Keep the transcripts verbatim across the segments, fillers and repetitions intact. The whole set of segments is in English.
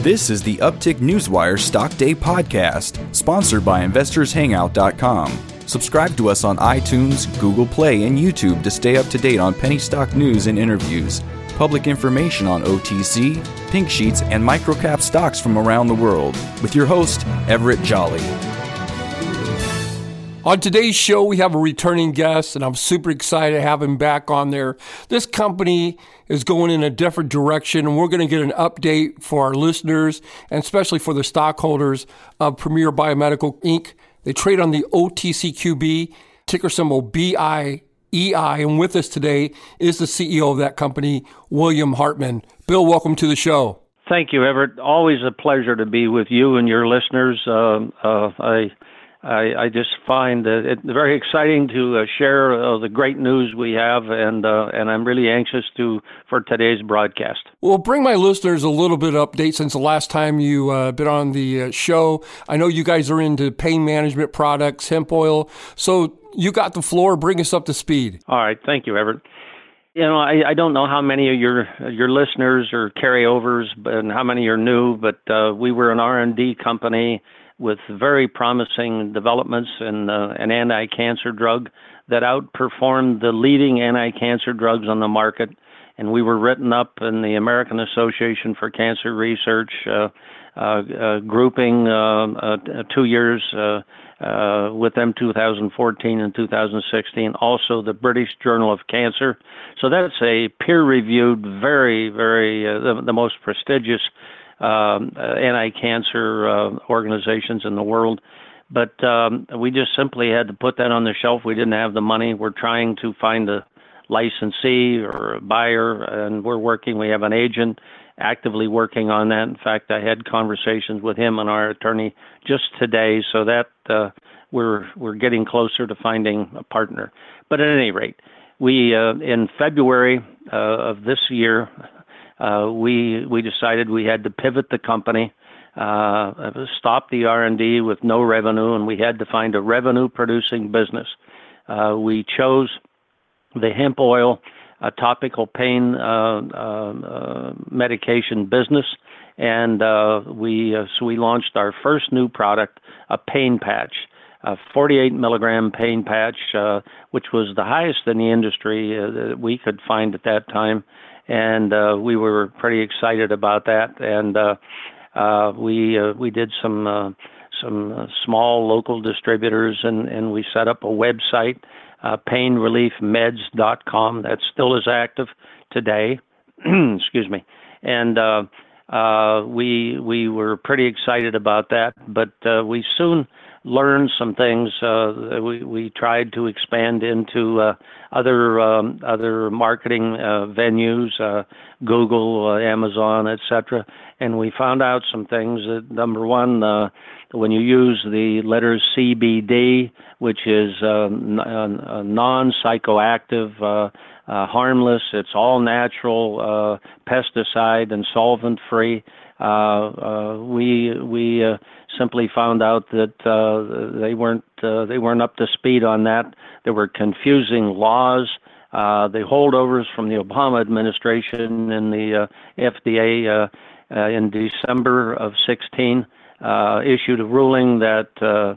This is the Uptick Newswire Stock Day podcast, sponsored by investors hangout dot com. Subscribe to us on iTunes, Google Play, and YouTube to stay up to date on penny stock news and interviews, public information on O T C, pink sheets, and microcap stocks from around the world, with your host, Everett Jolly. On today's show, we have a returning guest, and I'm super excited to have him back on there. This company is going in a different direction, and we're going to get an update for our listeners, and especially for the stockholders of Premier Biomedical Incorporated. They trade on the O T C Q B, ticker symbol B I E I, and with us today is the C E O of that company, William Hartman. Bill, welcome to the show. Thank you, Everett. Always a pleasure to be with you and your listeners. Uh, uh, I I, I just find it very exciting to uh, share uh, the great news we have, and uh, and I'm really anxious to for today's broadcast. Well, bring my listeners a little bit of update since the last time you uh, been on the uh, show. I know you guys are into pain management products, hemp oil, so you got the floor. Bring us up to speed. All right, thank you, Everett. You know, I, I don't know how many of your your listeners are carryovers and how many are new, but uh, we were an R and D company with very promising developments in uh, an anti-cancer drug that outperformed the leading anti-cancer drugs on the market. And we were written up in the American Association for Cancer Research, uh, uh, uh, grouping uh, uh, two years uh, uh, with them, two thousand fourteen and two thousand sixteen, also the British Journal of Cancer. So that's a peer-reviewed, very, very, uh, the, the most prestigious Um, uh, anti-cancer uh, organizations in the world. But um, we just simply had to put that on the shelf. We didn't have the money. We're trying to find a licensee or a buyer, and we're working. We have an agent actively working on that. In fact, I had conversations with him and our attorney just today, so that uh, we're we're getting closer to finding a partner. But at any rate, we uh, in February uh, of this year, Uh, we we decided we had to pivot the company, uh, stop the R and D with no revenue, and we had to find a revenue-producing business. Uh, we chose the hemp oil, a topical pain uh, uh, uh, medication business, and uh, we uh, so we launched our first new product, a pain patch, a forty-eight milligram pain patch, uh, which was the highest in the industry uh, that we could find at that time. And uh, we were pretty excited about that, and uh, uh, we uh, we did some uh, some uh, small local distributors, and, and we set up a website, uh, pain relief meds dot com. That still is active today. Excuse me, and uh, uh, we we were pretty excited about that, but uh, we soon learned some things. Uh, we we tried to expand into uh, other um, other marketing uh, venues, uh, Google, uh, Amazon, et cetera. And we found out some things. That, number one, uh, when you use the letters C B D, which is uh, n- non-psychoactive, uh, uh, harmless, it's all natural, uh, pesticide and solvent-free. Uh, uh, we we uh, simply found out that uh, they weren't uh, they weren't up to speed on that. There were confusing laws. Uh, the holdovers from the Obama administration and the uh, F D A uh, uh, in December of sixteen uh, issued a ruling that uh,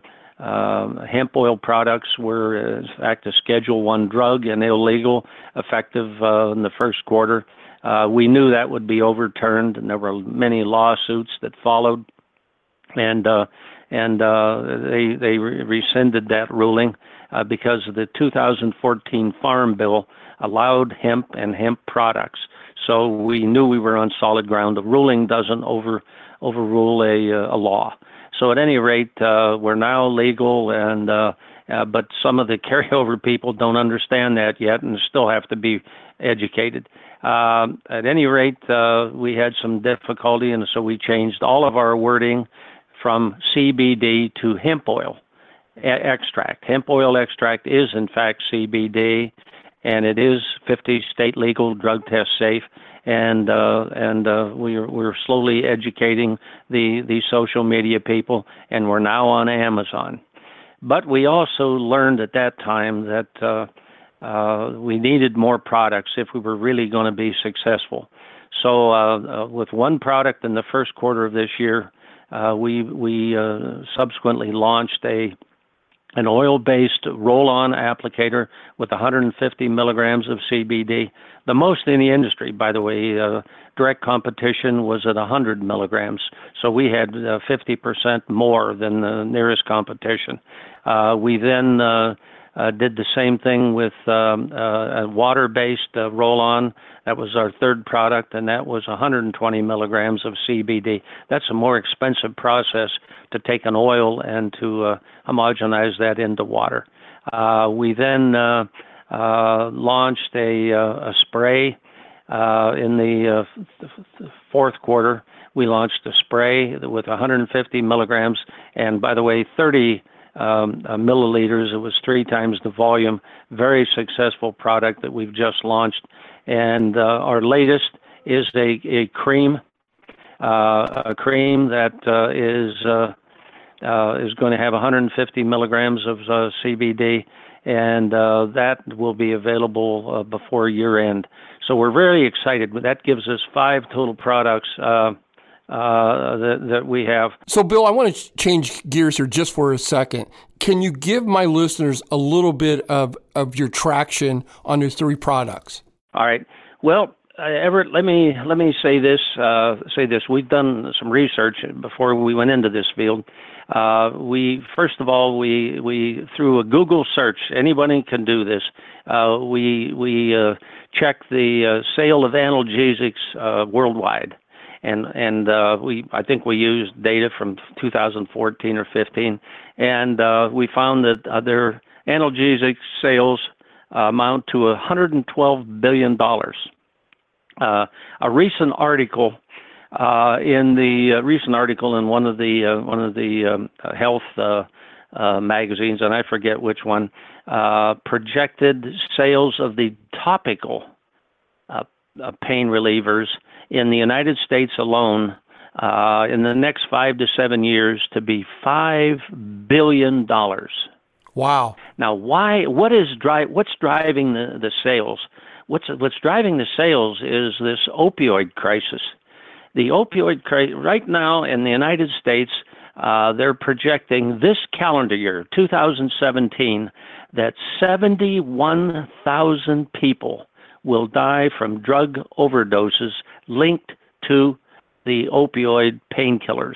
uh, hemp oil products were in fact a Schedule One drug and illegal, effective uh, in the first quarter. Uh, we knew that would be overturned, and there were many lawsuits that followed, and uh, and uh, they they re- rescinded that ruling uh, because the two thousand fourteen Farm Bill allowed hemp and hemp products. So we knew we were on solid ground. The ruling doesn't over overrule a a law. So at any rate, uh, we're now legal, and uh, uh, but some of the carryover people don't understand that yet, and still have to be educated. Uh, at any rate, uh, we had some difficulty, and so we changed all of our wording from C B D to hemp oil e- extract. Hemp oil extract is, in fact, C B D, and it is fifty state legal, drug test safe. And uh, and uh, we're we're slowly educating the the social media people, and we're now on Amazon. But we also learned at that time that Uh, Uh, we needed more products if we were really going to be successful. So uh, uh, with one product in the first quarter of this year, uh, we we uh, subsequently launched a an oil-based roll-on applicator with one hundred fifty milligrams of C B D, the most in the industry, by the way. Uh, direct competition was at one hundred milligrams, so we had uh, fifty percent more than the nearest competition. Uh, we then uh, uh, did the same thing with um, uh, a water-based uh, roll-on. That was our third product, and that was one hundred twenty milligrams of C B D. That's a more expensive process to take an oil and to uh, homogenize that into water. Uh, we then uh, uh, launched a, uh, a spray uh, in the uh, th- fourth quarter. We launched a spray with one hundred fifty milligrams, and by the way, thirty um, uh, milliliters. It was three times the volume. Very successful product that we've just launched. And uh, our latest is a, a cream, uh, a cream that uh, is uh, uh, is going to have one hundred fifty milligrams of uh, C B D, and uh, that will be available uh, before year end. So we're very excited. That gives us five total products uh, uh, that, that we have. So, Bill, I want to change gears here just for a second. Can you give my listeners a little bit of, of your traction on your three products? All right. Well, uh, Everett, let me let me say this. Uh, say this. We've done some research before we went into this field. Uh, we first of all, we we through a Google search. Anybody can do this. Uh, we we uh, checked the uh, sale of analgesics uh, worldwide, and and uh, we I think we used data from two thousand fourteen or fifteen, and uh, we found that uh, their analgesic sales Uh, amount to one hundred twelve billion dollars. Uh, a recent article uh, in the uh, recent article in one of the uh, one of the um, health uh, uh, magazines, and I forget which one, uh, projected sales of the topical uh, uh, pain relievers in the United States alone uh, in the next five to seven years to be five billion dollars. Wow. Now, why? What is dri- What's driving the, the sales? What's What's driving the sales is this opioid crisis. The opioid crisis right now in the United States, uh, they're projecting this calendar year, two thousand seventeen, that seventy-one thousand people will die from drug overdoses linked to the opioid painkillers.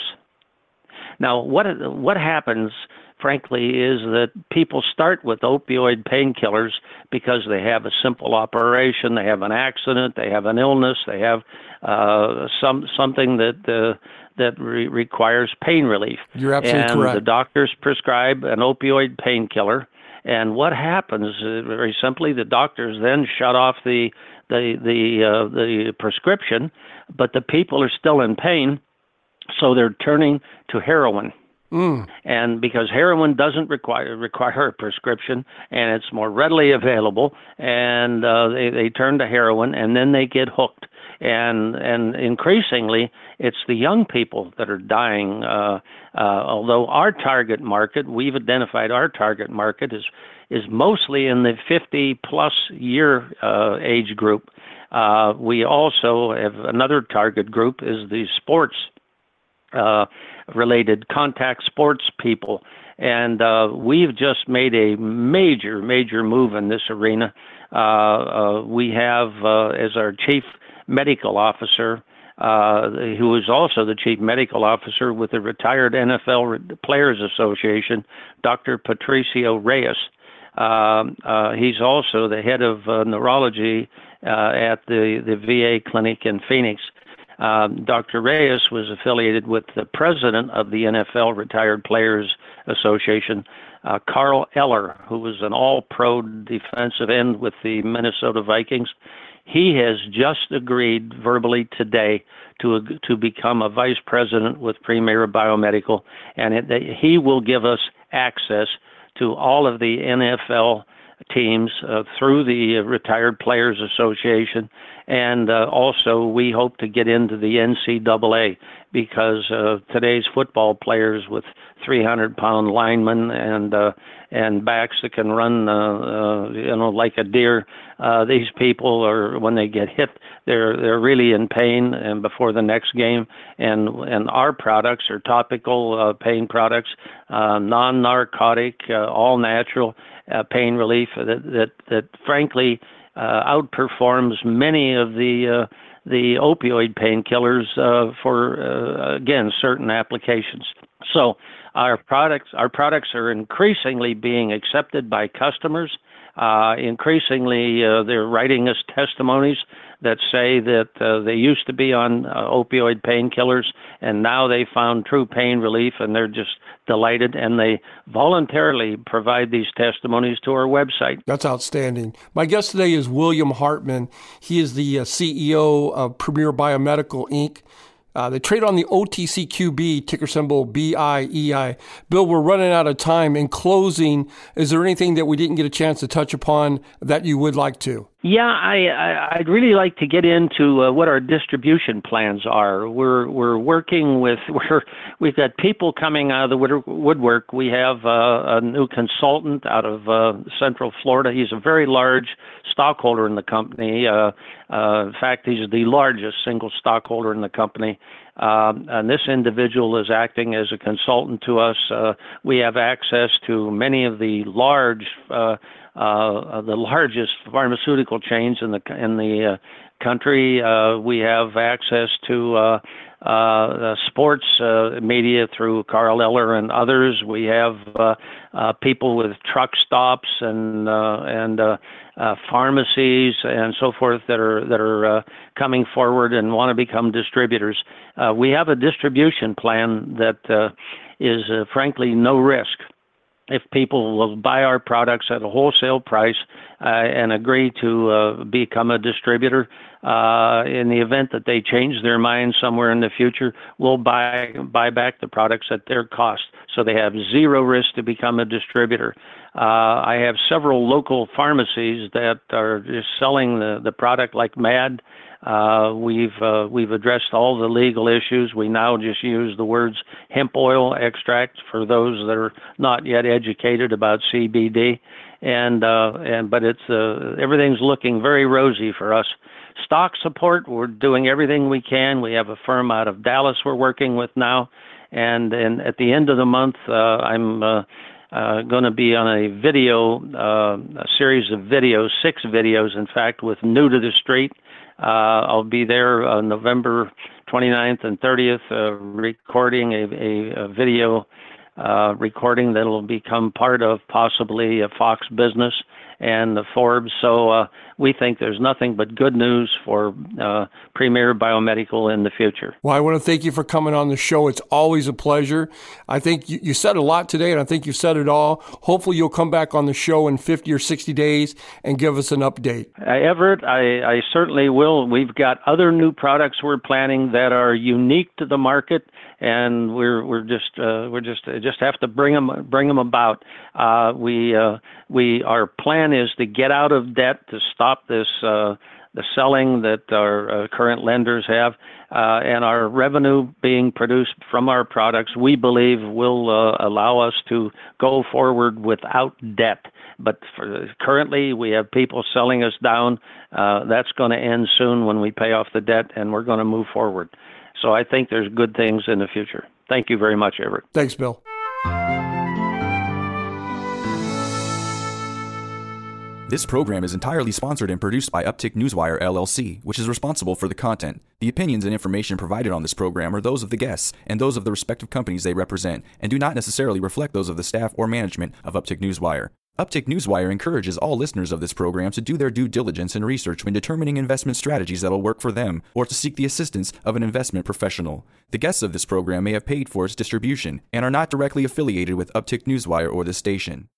Now, what what happens? Frankly, is that people start with opioid painkillers because they have a simple operation, they have an accident, they have an illness, they have uh, some something that uh, that re- requires pain relief. You're absolutely and correct. The doctors prescribe an opioid painkiller, and what happens? Uh, very simply, the doctors then shut off the the the uh, the prescription, but the people are still in pain, so they're turning to heroin. Mm. And because heroin doesn't require require a prescription, and it's more readily available, and uh, they they turn to heroin, and then they get hooked. And and increasingly, it's the young people that are dying. Uh, uh, although our target market, we've identified our target market is is mostly in the fifty plus year uh, age group. Uh, we also have another target group is the sports. Uh, related contact sports people. And uh, we've just made a major, major move in this arena. Uh, uh, we have, uh, as our chief medical officer, uh, who is also the chief medical officer with the retired N F L Players Association, Doctor Patricio Reyes. Um, uh, he's also the head of uh, neurology uh, at the, the V A clinic in Phoenix. Um, Doctor Reyes was affiliated with the president of the N F L Retired Players Association, uh, Carl Eller, who was an all-pro defensive end with the Minnesota Vikings. He has just agreed verbally today to to become a vice president with Premier Biomedical, and it, he will give us access to all of the N F L teams uh, through the Retired Players Association, and uh, also we hope to get into the N C double A. because uh, today's football players with three hundred pound linemen and uh, and backs that can run, uh, uh, you know, like a deer. Uh, these people are, when they get hit, they're they're really in pain, and before the next game. And and our products are topical uh, pain products, uh, non-narcotic, uh, all natural uh, pain relief that that that frankly uh, outperforms many of the uh, the opioid painkillers uh, for, uh, again, certain applications. So our products, our products are increasingly being accepted by customers. Uh, increasingly, uh, they're writing us testimonies that say that uh, they used to be on uh, opioid painkillers, and now they found true pain relief, and they're just delighted, and they voluntarily provide these testimonies to our website. That's outstanding. My guest today is William Hartman. He is the uh, C E O of Premier Biomedical, Incorporated. Uh, they trade on the O T C Q B, ticker symbol B I E I. Bill, we're running out of time. In closing, is there anything that we didn't get a chance to touch upon that you would like to? Yeah, I, I, I'd really like to get into uh, what our distribution plans are. We're we're working with we're we've got people coming out of the wood, woodwork. We have uh, a new consultant out of uh, Central Florida. He's a very large stockholder in the company. Uh, uh, in fact, he's the largest single stockholder in the company. Um, and this individual is acting as a consultant to us. Uh, we have access to many of the large, uh, uh, the largest pharmaceutical chains in the in the uh, country. Uh, we have access to uh, uh, sports uh, media through Carl Eller and others. We have uh, uh, people with truck stops and uh, and uh, uh, pharmacies and so forth that are that are uh, coming forward and want to become distributors. Uh, we have a distribution plan that uh, is uh, frankly no risk. If people will buy our products at a wholesale price uh, and agree to uh, become a distributor, uh, in the event that they change their mind somewhere in the future, we'll buy buy back the products at their cost. So they have zero risk to become a distributor. Uh, I have several local pharmacies that are just selling the, the product like mad. Uh, we've uh, we've addressed all the legal issues. We now just use the words hemp oil extract for those that are not yet educated about C B D, and uh, and but it's uh, everything's looking very rosy for us. Stock support, we're doing everything we can. We have a firm out of Dallas we're working with now, and and at the end of the month, uh, I'm uh, uh, going to be on a video, uh, a series of videos, six videos, in fact, with New to the Street. Uh, I'll be there uh, November twenty-ninth and thirtieth, uh, recording a, a, a video uh, recording that will become part of possibly a Fox Business and the Forbes. So uh, we think there's nothing but good news for uh, Premier Biomedical in the future. Well, I want to thank you for coming on the show. It's always a pleasure. I think you, you said a lot today, and I think you said it all. Hopefully you'll come back on the show in fifty or sixty days and give us an update. Uh, Everett, I, I certainly will. We've got other new products we're planning that are unique to the market, and we're we're just uh, we're just uh, just have to bring them bring them about. Uh, we uh, we our plan is to get out of debt, to stop this uh, the selling that our uh, current lenders have, uh, and our revenue being produced from our products, we believe will uh, allow us to go forward without debt. But for, currently, we have people selling us down. Uh, that's going to end soon when we pay off the debt, and we're going to move forward. So I think there's good things in the future. Thank you very much, Everett. Thanks, Bill. This program is entirely sponsored and produced by Uptick Newswire, L L C, which is responsible for the content. The opinions and information provided on this program are those of the guests and those of the respective companies they represent, and do not necessarily reflect those of the staff or management of Uptick Newswire. Uptick Newswire encourages all listeners of this program to do their due diligence and research when determining investment strategies that will work for them, or to seek the assistance of an investment professional. The guests of this program may have paid for its distribution and are not directly affiliated with Uptick Newswire or this station.